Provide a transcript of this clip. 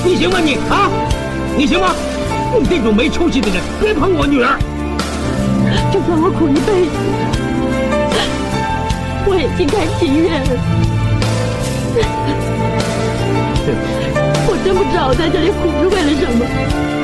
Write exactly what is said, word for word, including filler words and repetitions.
你行吗你啊？你行吗？你这种没出息的人，别碰我女儿！ 就算我苦一辈子，我也心甘情愿。我真不知道我在这里苦是为了什么。